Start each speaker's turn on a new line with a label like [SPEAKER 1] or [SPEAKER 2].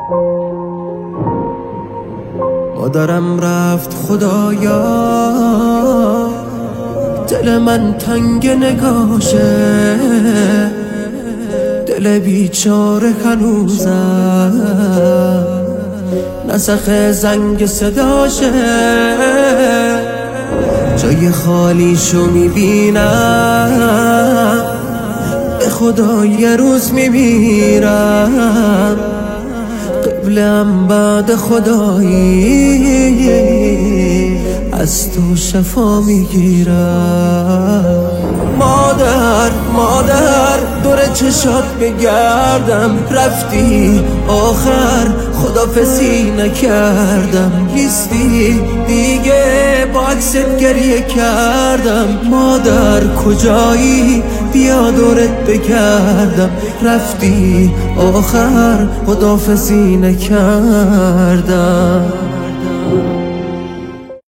[SPEAKER 1] مادرم رفت خدایا، دل من تنگ نگاشه، دل بیچاره هنوزم نسخ زنگ صداشه. جای خالیشو میبینم، به خدا یه روز میمیرم، قبلم بعد خدایی از تو شفا میگیرم. مادر مادر دور چشات بگردم، رفتی آخر خدافزی نکردم، نیستی دیگه با عکست گریه کردم. مادر کجایی بیا دورت بگردم، رفتی آخر خدافزی نکردم.